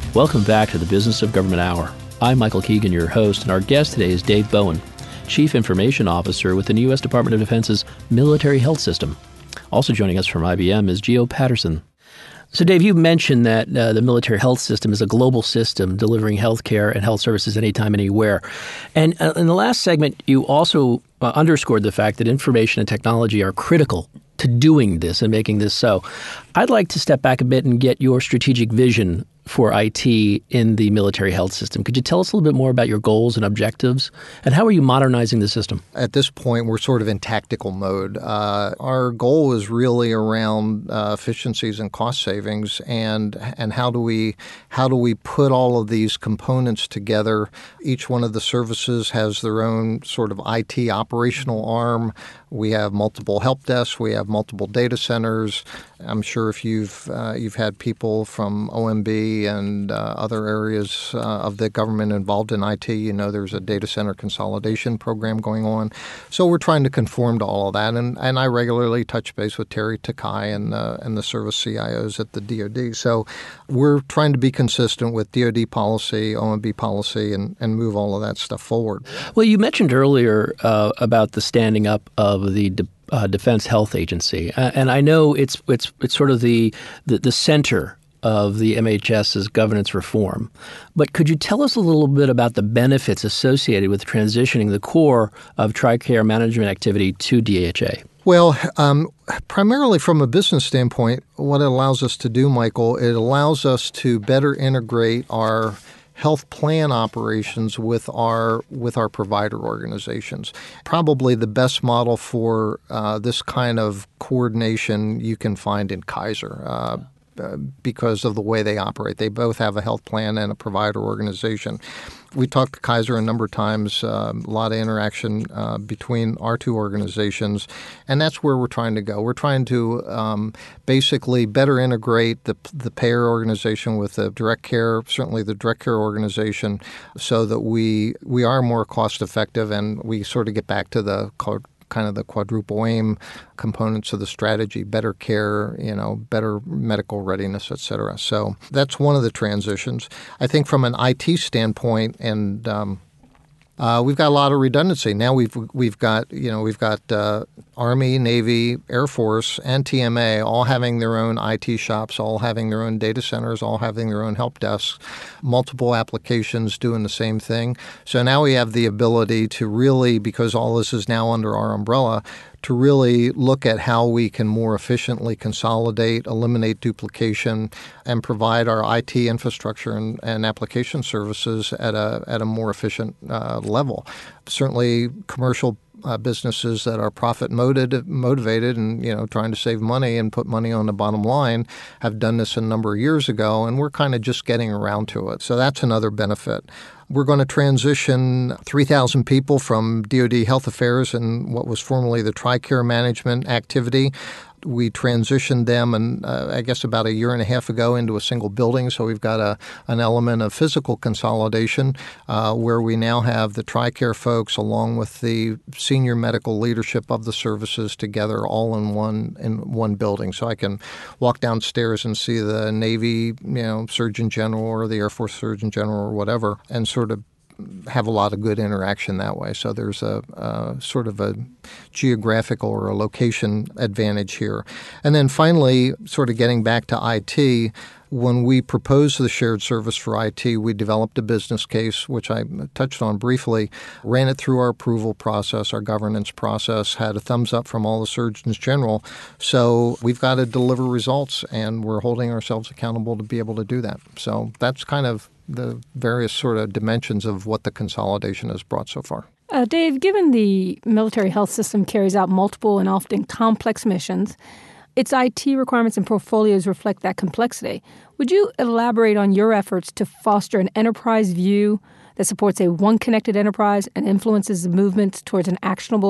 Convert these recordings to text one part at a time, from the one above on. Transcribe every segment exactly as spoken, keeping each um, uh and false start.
Welcome back to the Business of Government Hour. I'm Michael Keegan, your host, and our guest today is Dave Bowen, Chief Information Officer with the U S Department of Defense's Military Health System. Also joining us from I B M is Geo Patterson. So, Dave, you mentioned that uh, the military health system is a global system delivering health care and health services anytime, anywhere. And uh, in the last segment, you also uh, underscored the fact that information and technology are critical to doing this and making this so. I'd like to step back a bit and get your strategic vision for I T in the military health system. Could you tell us a little bit more about your goals and objectives, and how are you modernizing the system? At this point, we're sort of in tactical mode. Uh, our goal is really around uh, efficiencies and cost savings, and and how do we how do we put all of these components together? Each one of the services has their own sort of I T operational arm. We have multiple help desks. We have multiple data centers. I'm sure if you've uh, you've had people from O M B and uh, other areas uh, of the government involved in I T, you know there's a data center consolidation program going on. So we're trying to conform to all of that. And, and I regularly touch base with Terry Takai and, uh, and the service C I Os at the D O D. So we're trying to be consistent with D O D policy, O M B policy, and, and move all of that stuff forward. Well, you mentioned earlier uh, about the standing up of the de- uh, Defense Health Agency. Uh, and I know it's it's it's sort of the, the, the center of the MHS's governance reform. But could you tell us a little bit about the benefits associated with transitioning the core of TRICARE management activity to D H A? Well, um, primarily from a business standpoint, what it allows us to do, Michael, it allows us to better integrate our health plan operations with our with our provider organizations. Probably the best model for uh, this kind of coordination you can find in Kaiser. Uh, because of the way they operate. They both have a health plan and a provider organization. We talked to Kaiser a number of times, uh, a lot of interaction uh, between our two organizations, and that's where we're trying to go. We're trying to um, basically better integrate the the payer organization with the direct care, certainly the direct care organization, so that we we are more cost effective and we sort of get back to the kind of the quadruple aim components of the strategy, better care, you know, better medical readiness, et cetera. So that's one of the transitions. I think from an I T standpoint, and um, uh, we've got a lot of redundancy. Now we've we've got, you know, we've got uh, Army, Navy, Air Force, and T M A all having their own I T shops, all having their own data centers, all having their own help desks, multiple applications doing the same thing. So now we have the ability to really, because all this is now under our umbrella, to really look at how we can more efficiently consolidate, eliminate duplication, and provide our I T infrastructure and, and application services at a at a more efficient uh, level. Certainly, commercial Uh, businesses that are profit motivated, motivated and, you know, trying to save money and put money on the bottom line have done this a number of years ago, and we're kind of just getting around to it. So that's another benefit. We're going to transition three thousand people from D O D Health Affairs and what was formerly the TRICARE management activity. We transitioned them, and uh, I guess about a year and a half ago, into a single building. So we've got a an element of physical consolidation uh, where we now have the TRICARE folks along with the senior medical leadership of the services together, all in one in one building. So I can walk downstairs and see the Navy, you know, Surgeon General or the Air Force Surgeon General or whatever, and sort of have a lot of good interaction that way. So there's a, a sort of a geographical or a location advantage here. And then finally, sort of getting back to I T, when we proposed the shared service for I T, we developed a business case, which I touched on briefly, ran it through our approval process, our governance process, had a thumbs up from all the surgeons general. So we've got to deliver results, and we're holding ourselves accountable to be able to do that. So that's kind of the various sort of dimensions of what the consolidation has brought so far. Uh, Dave, given the military health system carries out multiple and often complex missions, its I T requirements and portfolios reflect that complexity. Would you elaborate on your efforts to foster an enterprise view that supports a one-connected enterprise and influences the movement towards an actionable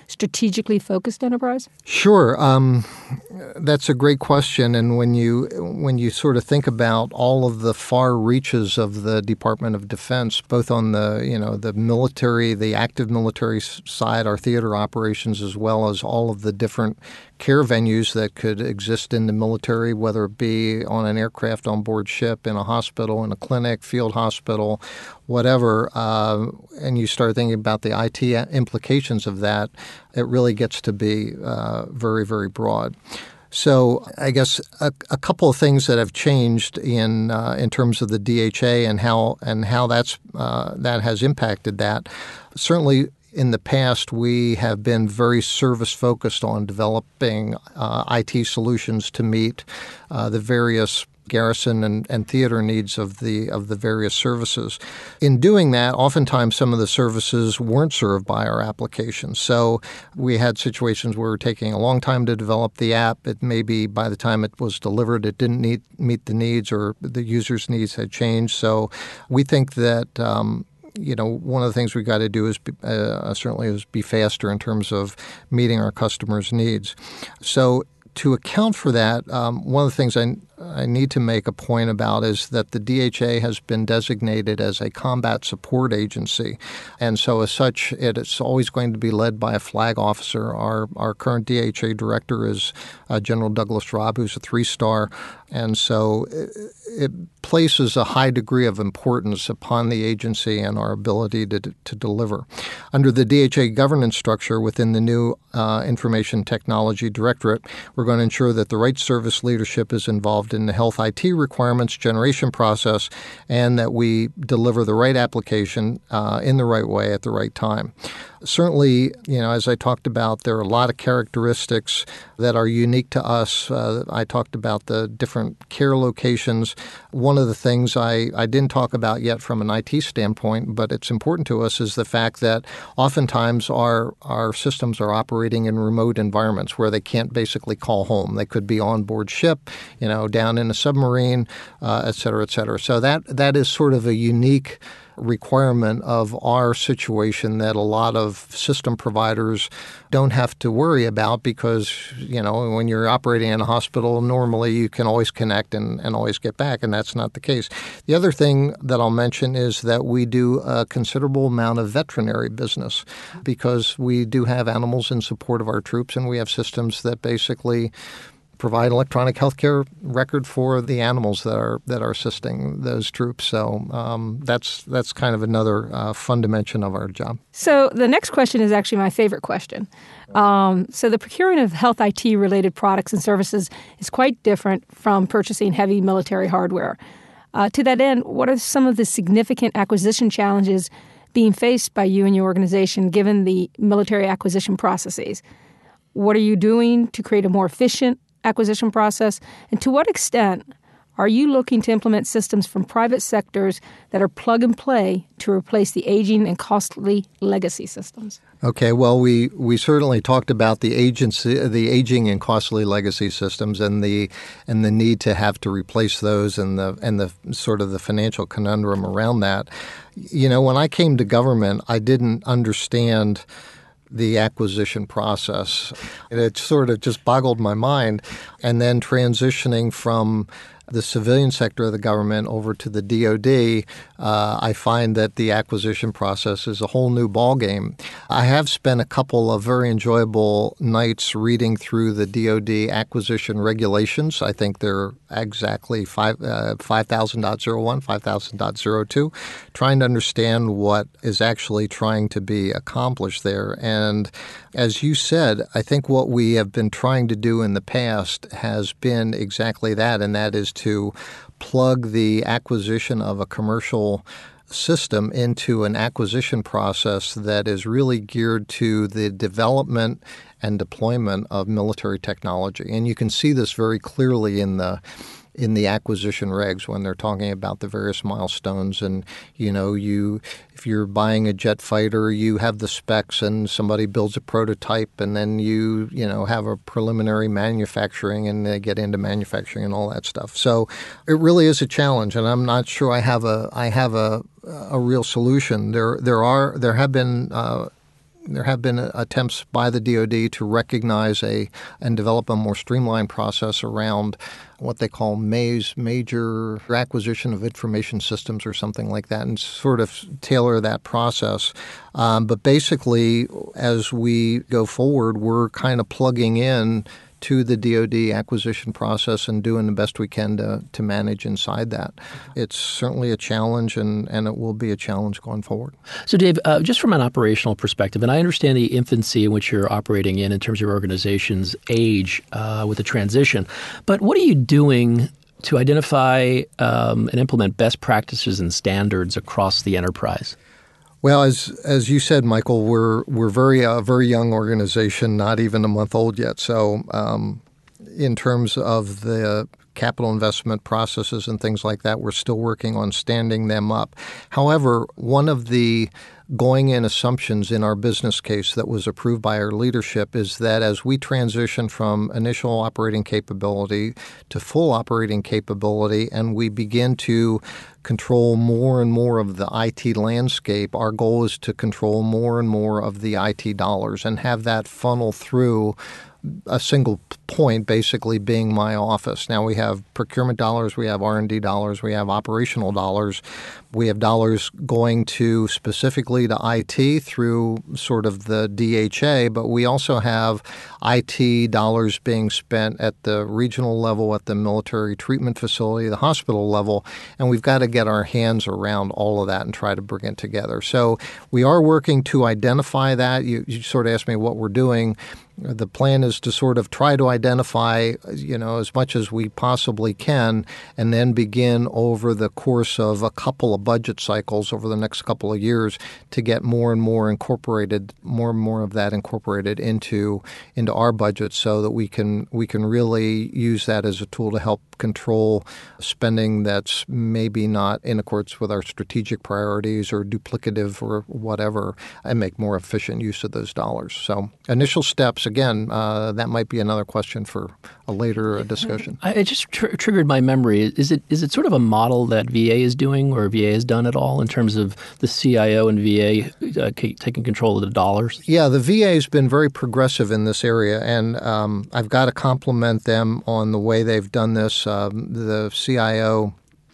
strategically focused enterprise? Sure. Um, that's a great question. And when you when you sort of think about all of the far reaches of the Department of Defense, both on the you know the military, the active military side, our theater operations, as well as all of the different care venues that could exist in the military, whether it be on an aircraft, on board ship, in a hospital, in a clinic, field hospital, whatever, uh, and you start thinking about the I T implications of that, it really gets to be uh, very, very broad. So I guess a, a couple of things that have changed in uh, in terms of the D H A and how and how that's uh, that has impacted that. Certainly, in the past, we have been very service-focused on developing uh, I T solutions to meet uh, the various garrison and, and theater needs of the of the various services. In doing that, oftentimes some of the services weren't served by our applications. So we had situations where we were taking a long time to develop the app. It maybe by the time it was delivered, it didn't need, meet the needs or the user's needs had changed. So we think that um, you know, one of the things we got to do is be, uh, certainly is be faster in terms of meeting our customers' needs. So to account for that, um, one of the things I, I need to make a point about is that the D H A has been designated as a combat support agency. And so as such, it, it's always going to be led by a flag officer. Our, our current D H A director is uh, General Douglas Robb, who's a three-star. And so it, it places a high degree of importance upon the agency and our ability to, to deliver. Under the D H A governance structure within the new uh, Information Technology Directorate, we're going to ensure that the right service leadership is involved in the health I T requirements generation process and that we deliver the right application uh, in the right way at the right time. Certainly, you know, as I talked about, there are a lot of characteristics that are unique to us. Uh, I talked about the different care locations. One of the things I, I didn't talk about yet from an I T standpoint, but it's important to us, is the fact that oftentimes our, our systems are operating in remote environments where they can't basically call home. They could be on board ship, you know, down in a submarine, uh, et cetera, et cetera. So that that is sort of a unique requirement of our situation that a lot of system providers don't have to worry about because, you know, when you're operating in a hospital, normally you can always connect and, and always get back, and that's not the case. The other thing that I'll mention is that we do a considerable amount of veterinary business because we do have animals in support of our troops, and we have systems that basically provide electronic healthcare record for the animals that are that are assisting those troops. So um, that's that's kind of another uh, fun dimension of our job. So the next question is actually my favorite question. Um, so the procuring of health I T related products and services is quite different from purchasing heavy military hardware. Uh, to that end, what are some of the significant acquisition challenges being faced by you and your organization given the military acquisition processes? What are you doing to create a more efficient acquisition process? And to what extent are you looking to implement systems from private sectors that are plug and play to replace the aging and costly legacy systems? Okay, well, we, we certainly talked about the agency, the aging and costly legacy systems, and the and the need to have to replace those, and the and the sort of the financial conundrum around that. You know, when I came to government, I didn't understand the acquisition process. It sort of just boggled my mind. And then transitioning from the civilian sector of the government over to the D O D, uh, I find that the acquisition process is a whole new ballgame. I have spent a couple of very enjoyable nights reading through the D O D acquisition regulations. I think they're exactly five, uh, five thousand point oh one, five thousand point oh two, trying to understand what is actually trying to be accomplished there. And as you said, I think what we have been trying to do in the past has been exactly that, and that is to plug the acquisition of a commercial system into an acquisition process that is really geared to the development and deployment of military technology. And you can see this very clearly in the in the acquisition regs when they're talking about the various milestones. And, you know, you if you're buying a jet fighter, you have the specs and somebody builds a prototype, and then you, you know, have a preliminary manufacturing, and they get into manufacturing and all that stuff. So it really is a challenge, and I'm not sure I have a I have a a real solution. There there are there have been uh, there have been attempts by the D O D to recognize a and develop a more streamlined process around what they call MAIS, Major Acquisition of Information Systems or something like that, and sort of tailor that process. Um, but basically, as we go forward, we're kind of plugging in to the D O D acquisition process and doing the best we can to, to manage inside that. It's certainly a challenge, and, and it will be a challenge going forward. So, Dave, uh, just from an operational perspective, and I understand the infancy in which you're operating in in terms of your organization's age uh, with the transition, but what are you doing to identify um, and implement best practices and standards across the enterprise? Well, as as you said, Michael, we're we're very a very young organization, not even a month old yet. So, um, in terms of the capital investment processes and things like that, we're still working on standing them up. However, one of the going-in assumptions in our business case that was approved by our leadership is that as we transition from initial operating capability to full operating capability, and we begin to control more and more of the I T landscape, our goal is to control more and more of the I T dollars and have that funnel through a single point, basically being my office. Now we have procurement dollars, we have R and D dollars, we have operational dollars. We have dollars going to specifically to I T through sort of the D H A, but we also have I T dollars being spent at the regional level, at the military treatment facility, the hospital level, and we've got to get our hands around all of that and try to bring it together. So we are working to identify that. You, you sort of asked me what we're doing. The plan is to sort of try to identify, you know, as much as we possibly can, and then begin over the course of a couple of budget cycles over the next couple of years to get more and more incorporated, more and more of that incorporated into into our budget, so that we can we can really use that as a tool to help control spending that's maybe not in accordance with our strategic priorities or duplicative or whatever, and make more efficient use of those dollars. So initial steps. Again, uh, that might be another question for a later discussion. I, it just tr- triggered my memory. Is it is it sort of a model that V A is doing, or V A has done at all, in terms of the C I O and V A uh, c- taking control of the dollars? Yeah, the V A has been very progressive in this area, and um, I've got to compliment them on the way they've done this. Um, the C I O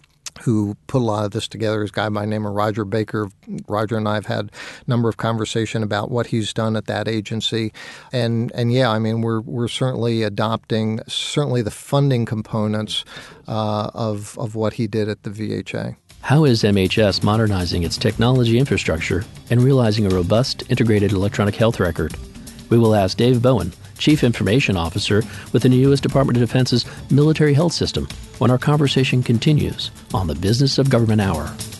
who put a lot of this together is a guy by the name of Roger Baker. Roger and I have had a number of conversations about what he's done at that agency. And and yeah, I mean, we're we're certainly adopting certainly the funding components uh, of, of what he did at the V H A. How is M H S modernizing its technology infrastructure and realizing a robust, integrated electronic health record? We will ask Dave Bowen, Chief Information Officer with the U S Department of Defense's Military Health System, when our conversation continues on the Business of Government Hour.